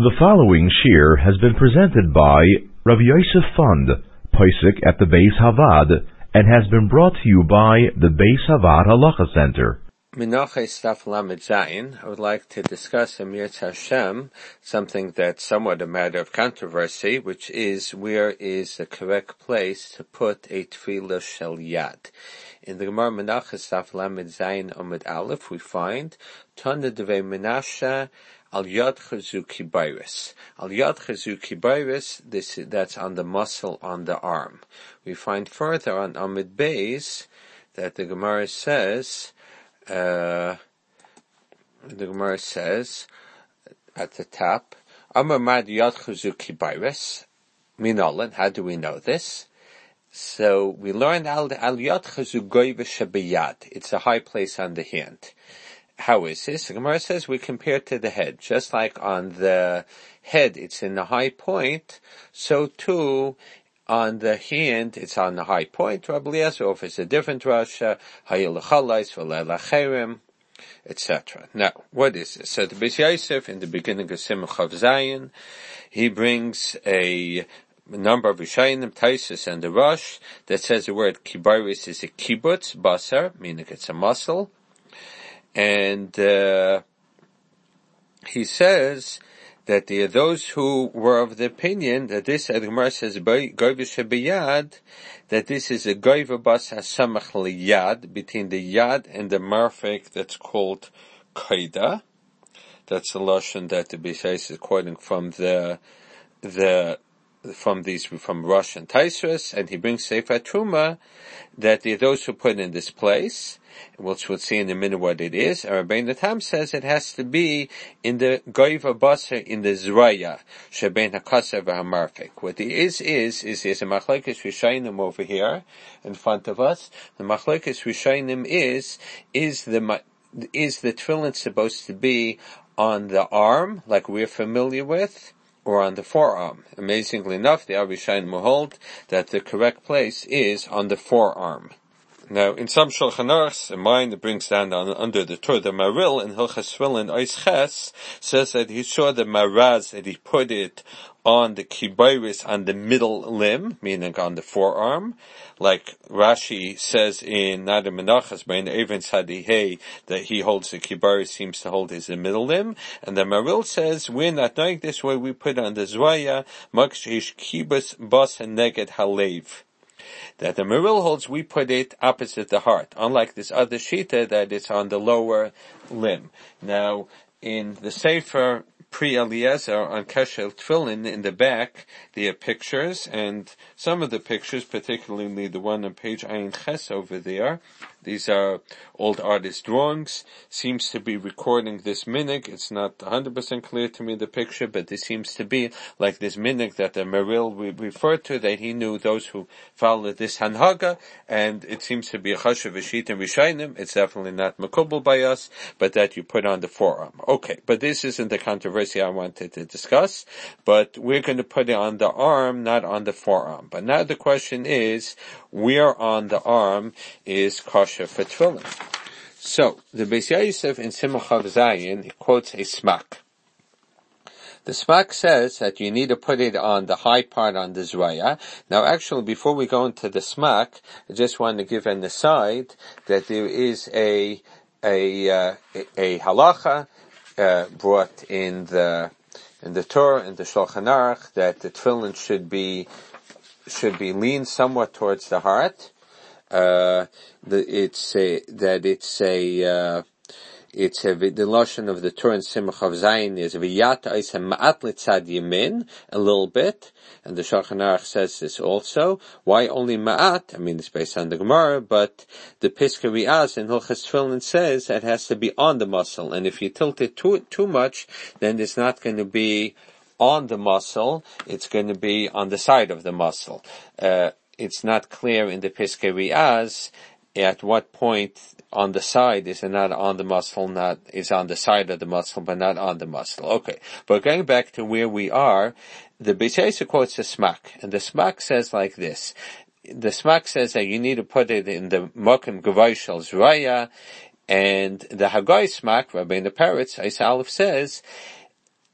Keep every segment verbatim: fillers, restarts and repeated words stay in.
The following shir has been presented by Rav Yosef Fund, Pesach at the Beis Havad, and has been brought to you by the Beis Havad Halacha Center. Menachos Staf Lamed Zayin. I would like to discuss Amir Hashem, something that's somewhat a matter of controversy, which is where is the correct place to put a tefillah shel yad. In the Gemara Menachos Staf Lamed Zayin Amud Aleph, we find Tana Devei Menashe Al Yad Chazu Kibayris. Al Yad Chazu Kibayris, this, that's on the muscle on the arm. We find further on Amud Beis that the Gemara says, uh, the Gemara says at the top, Amar Mad Yad Chazu Kibayris, Minolan, how do we know this? So we learn Al Yad Chazu Goyve Shabiyad. It's a high place on the hand. How is this? The Gemara says we compare to the head. Just like on the head it's in the high point, so too on the hand it's on the high point. Rabbi Eliezer offers a different rasha, Hayil Chalais V'Leil Acherim, et cetera. Now, what is this? So the Beis Yosef in the beginning of Simcha of Zayin, he brings a number of Rishonim, Taisus and the Rosh, that says the word kibayris is a kibbutz, basar, meaning it's a muscle. And uh, he says that there are those who were of the opinion that this, as the Gemara says, goyve shebiyad, that this is a goyve bas hasamach liyad, between the yad and the marfek that's called kaida. That's the lashon that the Beis Yosef is quoting from the the from these from Rosh and Taisros, and he brings Sefer Truma that there are those who put in this place, which we'll see in a minute what it is. And Rabbeinu Tam says it has to be in the Goiva Basar, in the Zraya, Shebein HaKaser v'Hamarfek. What it is, is, is there's a Machlekes Rishonim over here, in front of us. The Machlekes Rishonim is, is the, is the tefillin supposed to be on the arm, like we're familiar with, or on the forearm? Amazingly enough, the Arishayin will hold that the correct place is on the forearm. Now, in some Shulchan Aruchs, in mine, it brings down on, under the Torah, the Maril in Hilchas Tefillin Ois Ches says that he saw the Maraz, that he put it on the kibayris, on the middle limb, meaning on the forearm, like Rashi says in Nada Menachas, by an Even Sadihei, that he holds the kibayris, seems to hold is the middle limb, and the Maril says, we're not doing this way, we put it on the Zwaya, Makshish Kibus Bas and Neged Halev. That the Maril holds, we put it opposite the heart, unlike this other shita that it's on the lower limb. Now, in the Sefer Pri Eliezer on Keshel Tefillin, in the back, there are pictures, and some of the pictures, particularly the one on page Ayin Ches over there, these are old artist drawings, seems to be recording this minig. It's not one hundred percent clear to me, the picture, but this seems to be like this minig that the Maril referred to, that he knew those who followed this hanhaga, and it seems to be a chashuv v'shit and rishayim. It's definitely not makubal by us, but that you put on the forearm. Okay, but this isn't the controversy I wanted to discuss, but we're going to put it on the arm, not on the forearm. But now the question is, where on the arm is kosher for tefillin? So, the Beis Yosef in Simcha of Zayin quotes a smak. The smak says that you need to put it on the high part on the Zraya. Now actually, before we go into the smak, I just want to give an aside that there is a, a, uh, a halacha, uh, brought in the, in the Torah, in the Shulchan Aruch, that the tefillin should be, should be leaned somewhat towards the heart. Uh, the, it's a, that it's a, uh, it's a, the lashon of the Torah in Simcha of Zayin is v'yata is a ma'at litzad yamin, a little bit, and the Shulchan Aruch says this also. Why only ma'at? I mean, it's based on the Gemara, but the Piskei Riaz in Hilchas Tefillin says that it has to be on the muscle, and if you tilt it too, too much, then it's not going to be on the muscle, it's going to be on the side of the muscle. Uh, it's not clear in the Piskei Riaz at what point on the side is it not on the muscle, not is on the side of the muscle, but not on the muscle. Okay, but going back to where we are, the Beis Yosef quotes the smak, and the smak says like this. The smak says that you need to put it in the mokim gavai shel zraya, and the Hagai smak, Rabbeinu Peretz, Eis Aleph says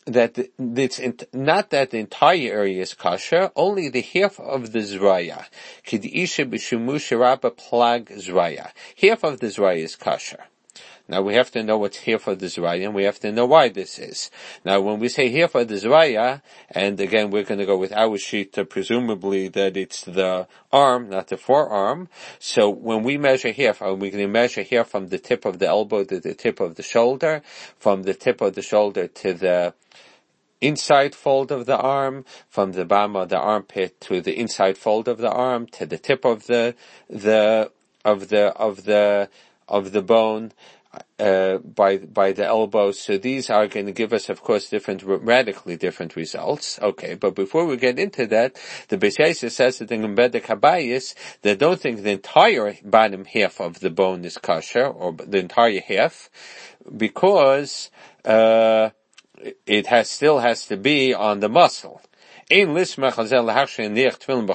that it's not that the entire area is kosher, only the half of the zraya. Kidisha b'shemush rabba plag zraya. Half of the zraya is kosher. Now we have to know what's half of the zraya, and we have to know why this is. Now when we say half of the zraya, and again we're going to go with our shita, presumably that it's the arm, not the forearm. So when we measure half, are we going to measure half from the tip of the elbow to the tip of the shoulder, from the tip of the shoulder to the inside fold of the arm, from the bottom of the armpit to the inside fold of the arm, to the tip of the the of the of the of the bone, uh by by the elbow. So these are going to give us, of course, different, radically different results. Okay, but before we get into that, the Beis Yosef says that in Bedek Habayis, they don't think the entire bottom half of the bone is kosher, or the entire half, because uh it has still has to be on the muscle. Interestingly, the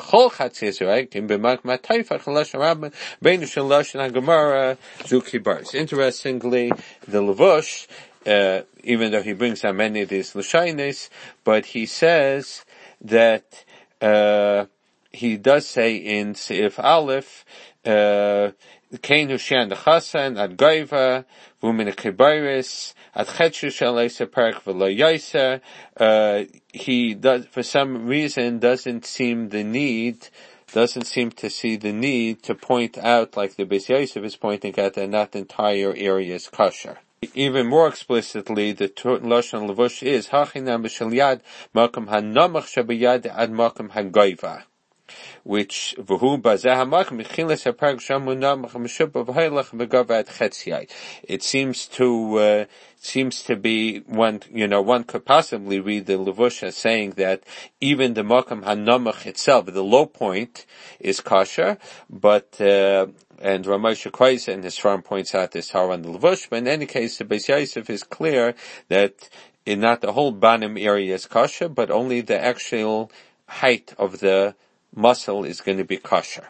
Levush, uh, even though he brings out many of these lashonos, but he says that uh, he does say in Seif Aleph, uh, Kain Hushan the Chasan at Goiva, Vumin Kibayris, at Chetchu Shalesa Parak V'lo Yaisa. Uh, he does, for some reason, doesn't seem the need, doesn't seem to see the need to point out, like the Beis Yosef is pointing out, that not the entire area is kosher. Even more explicitly, the Lashon Levush is Hachinam B'Shel Yad Makom HaNamach Shabiyad Ad Makom HaGoiva, which v'hu bazeh hamakom mechilas haparag shamu namach meshuba v'haylach v'gavad chetziai. It seems to uh, seems to be one, you know, one could possibly read the Levush as saying that even the makom hanamach itself, the low point, is kosher, but uh, and Ramesh Kreis in his farm points out this Har on the Levush. But in any case, the Beis Yosef is clear that in not the whole bottom area is kosher, but only the actual height of the muscle is going to be kosher.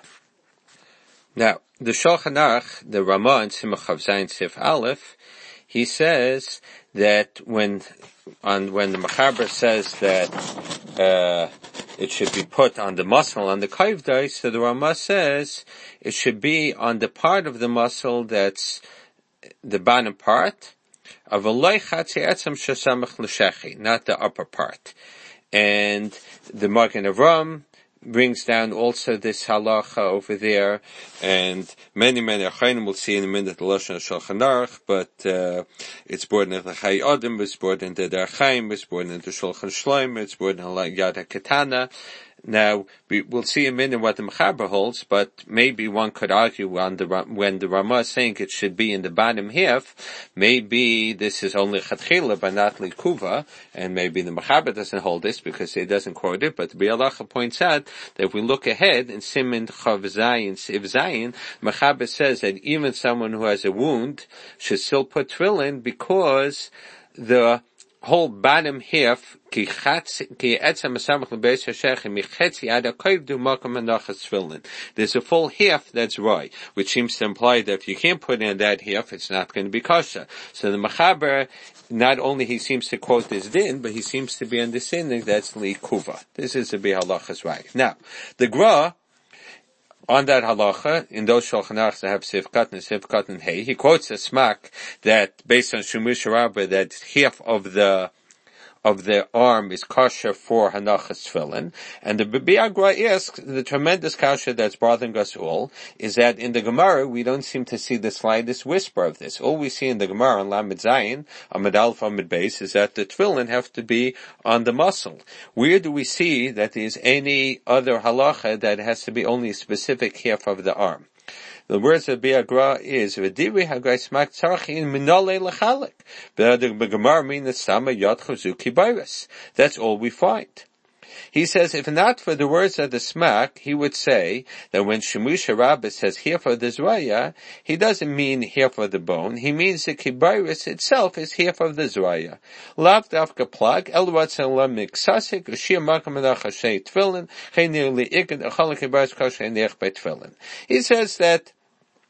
Now, the Shulchan Aruch, the Ramah in Simach Chav Zayin Sif Aleph, he says that when on when the Mechaber says that uh it should be put on the muscle, on the kavdai, so the Ramah says it should be on the part of the muscle that's the bottom part, of a loichatzi etzem shesamach l'shechi, not the upper part. And the Magen Avram brings down also this halacha over there, and many, many achayim will see in a minute the Lashon Shulchan Aruch, but uh, it's brought into the Chai Adam, it's brought into the Archaim, it's brought into Shulchan Shloim, it's brought into Yad HaKetana. Now, we, we'll see in a minute what the Mechaber holds, but maybe one could argue on the, when the Ramah is saying it should be in the bottom half, maybe this is only Chatchila, but not Likuva, and maybe the Mechaber doesn't hold this because he doesn't quote it, but the Bialacha points out that if we look ahead in Siman Chav Zayin, Siv Zayin, Mechaber says that even someone who has a wound should still put tefillin because the whole bottom half, there's a full half that's right, which seems to imply that if you can't put in that half, it's not going to be kosher. So the Mechaber, not only he seems to quote this din, but he seems to be understanding that's li kuva. This is the bihalachas right. Now, the Gra, on that halacha, in those Shulchan Aruch that have Sivkat and Sivkat and Hey, he quotes a smak that, based on Shemush Rabbah, that half of the of the arm is kosher for Hanachas Tefillin. And the Biagra asks, the tremendous kasha that's bothering us all, is that in the Gemara, we don't seem to see the slightest whisper of this. All we see in the Gemara on Lamed Zayin, Amid Aleph Amid Beis, is that the Tefillin have to be on the muscle. Where do we see that there's any other halacha that has to be only a specific half of the arm? The words of Biagra is V'divri hagay smak tzarachin minole lechalik. But the Gemara mean that sama yad chazuki virus. That's all we find. He says, if not for the words of the smak, he would say that when Shemush Rabbah says half of the zraya, he doesn't mean half of the bone. He means the kibaris itself is half of the zraya. Lav dafka plug elwatzelah miksasik ushir makam adachashay tefillin chenir liikad achalak kibaris kashay neich by tefillin. He says that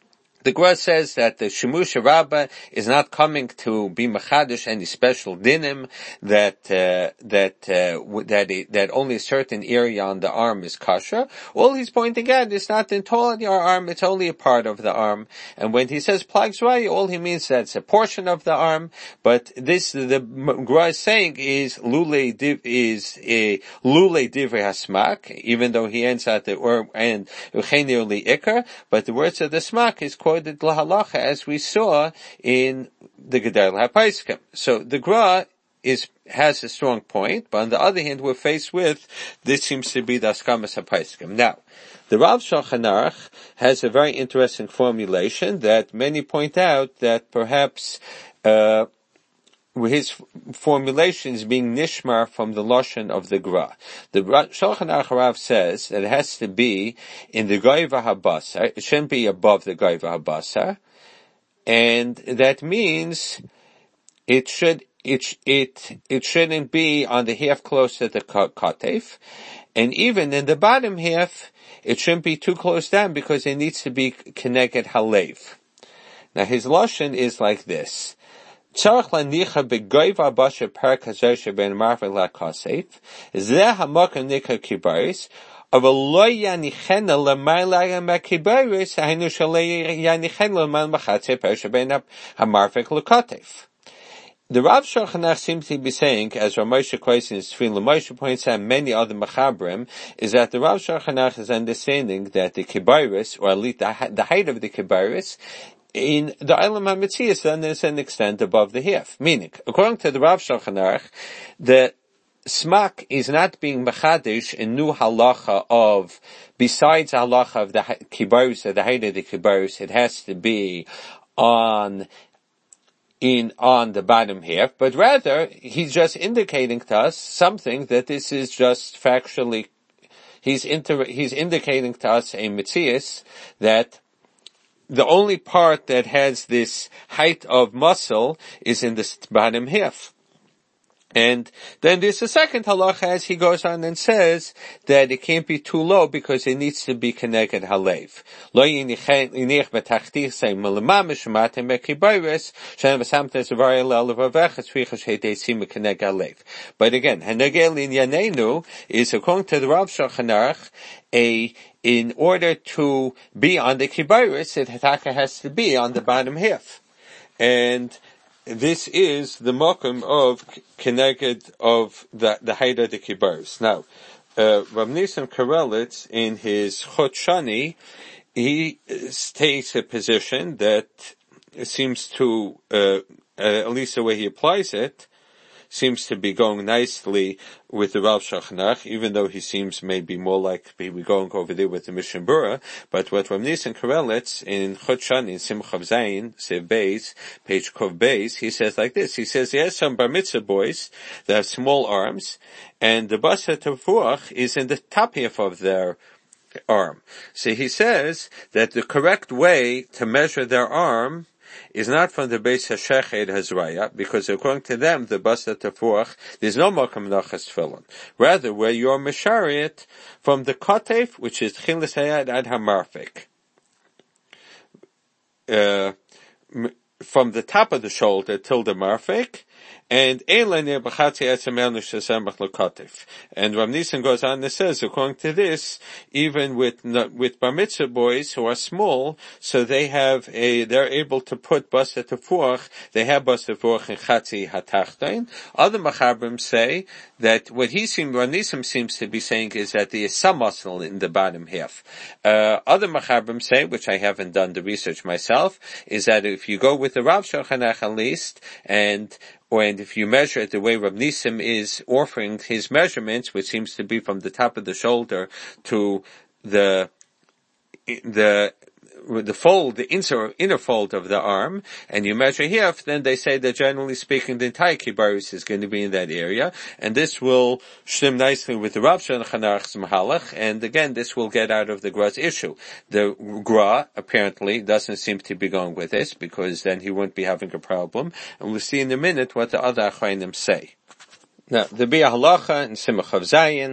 The Gra says that the Shemush Rabbah is not coming to be machadish any special dinim, that uh, that uh, that it, that only a certain area on the arm is kosher. All he's pointing out is not the entirety of our arm; it's only a part of the arm. And when he says plag zraya, all he means that it's a portion of the arm. But this the Gra is saying is lule div, is a lule divrei hasmak, even though he ends at the or and ucheni li ikar, but the words of the smak is quoted lahalacha as we saw in the Gedal HaPaiskim. So the Gra is has a strong point, but on the other hand, we're faced with this seems to be the Askamas HaPaiskim. Now, the Rav Shulchan Aruch has a very interesting formulation that many point out that perhaps uh his formulation is being nishmar from the lashon of the Gra. The Shulchan Aruch Rav says that it has to be in the Goiva Habasar. It shouldn't be above the Goiva Habasar, and that means it should it it it shouldn't be on the half close to the katef, and even in the bottom half, it shouldn't be too close down because it needs to be connected halev. Now his lashon is like this. Tzarich lanicha begoiva basha per kazer sheben marvel lakasef. Zeh hamakom nika kibaris. Aval lo yanichena l'mayla makibaris. Hainu shalei yanichena l'mal machatze per sheben hamarvek lakatef. The Rav Shulchan Aruch seems to be saying, as Rav Moshe Kois in his Tefillin Moshe points out, many other Machabrim, is that the Rav Shulchan Aruch is understanding that the kibaris, or at least the, the height of the kibaris, in the Eilam HaMetzias, then there's an extent above the half. Meaning, according to the Rav Shulchan Aruch, the smak is not being machadish in new halacha of, besides halacha of the kibarus, or the height of the kibarus, it has to be on, in, on the bottom half, but rather, he's just indicating to us something that this is just factually, he's inter, he's indicating to us a metzias that the only part that has this height of muscle is in the bottom half. And then there's a second halacha as he goes on and says that it can't be too low because it needs to be connected halev. Lo yinich betachtis say melamamish matem bekibayres shem v'samtes v'ari le'alevaveches v'chish hedesim connect halev. But again, hanegel in yanenu is according to the Rav Shulchan Aruch a in order to be on the kibayres, it has to be on the bottom half. And this is the mokum of keneged of the, the height of the kibaris. Now, uh, Rav Nisan Karelitz in his Chot Shani, he takes a position that seems to, uh, uh, at least the way he applies it, seems to be going nicely with the Rav Shulchan Aruch, even though he seems maybe more like maybe going over there with the Mishnah Berurah. But what Rav Nisan Karelitz in Chot Shani, in Simchav Zayin, Sev Beis, page Kov Beis, he says like this. He says, yes, some bar mitzvah boys that have small arms, and the basa tefuach is in the top half of their arm. So he says that the correct way to measure their arm is not from the Beis HaShechet Hazraya, because according to them, the Basa Tefuach, there's no Mokum Nachas Tefillin. Rather, where you're Meshariat from the Kotef, which is Chilas Hayad Ad HaMarfik. Uh, from the top of the shoulder till the Marfik, and and Rav Nisan goes on and says, according to this, even with with bar mitzvah boys who are small, so they have a they're able to put basa tefuach. They have basa tefuach in chatzi hatachtain. Other machabrim say that what he seems, Rav Nisan seems to be saying is that there is some muscle in the bottom half. Uh, other machabrim say, which I haven't done the research myself, is that if you go with the Rav Shulchan Aruch at least, and and if you measure it the way Rav Nisim is offering his measurements, which seems to be from the top of the shoulder to the the the fold, the inner, inner fold of the arm, and you measure here, then they say that generally speaking, the entire kibaris is going to be in that area, and this will shim nicely with the Rav Shulchan Aruch's mahalach, and again, this will get out of the Gra's issue. The Gra apparently doesn't seem to be going with this, because then he wouldn't be having a problem, and we'll see in a minute what the other Achronim say. Now, the Bia Halacha and Simchav Zayin,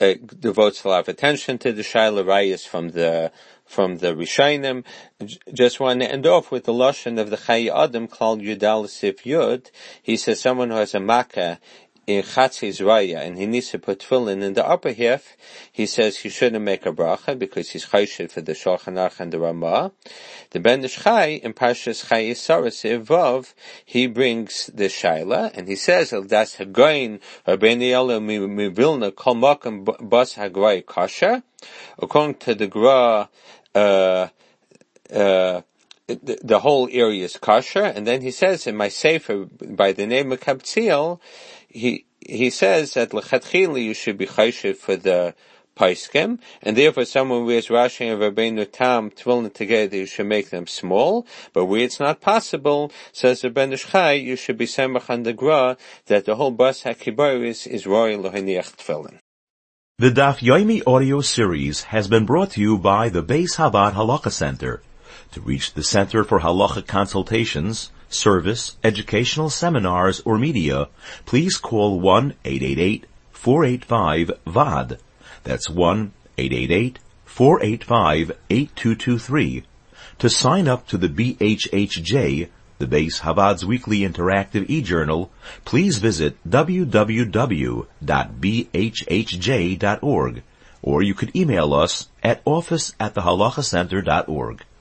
uh, devotes a lot of attention to the Shaila Rayas from the from the Rishonim. Just want to end off with the Lashon of the Chayei Adam called Yudal Sif Yud. He says someone who has a Makkah in Chatzis Raya, and he needs to put tefillin in the upper half, he says he shouldn't make a bracha because he's chayshid for the Shulchan Aruch and the Ramah. The Ben Ish Chai in Parshas Chayei Saras Vav, he brings the Shaila, and he says that's Hagoyin Rabbeinu Yoel Mivilna Kol Makom Bas Hagoy Kasher. According to the Gra, uh, uh, the, the whole area is kosher, and then he says in my sefer by the name of Kabtziel, he he says that lechatchila you should be chayshiv for the paiskim, and therefore someone who wears Rashi and Rabbeinu Tam tefillin together, you should make them small. But where it's not possible, says the Ben Ish Chai, you should be semach on the gra that the whole bas hakibar is is royal loheniach tefillin. The Daf Yomi audio series has been brought to you by the Beis Havad Halacha Center. To reach the Center for Halacha consultations, service, educational seminars, or media, please call one eight eight eight, four eight five, V A D. That's one eight eight eight, four eight five, eight two two three. To sign up to the B H H J, the Beis Havad's weekly interactive e-journal, please visit w w w dot b h h j dot org, or you could email us at office at the halacha center dot org.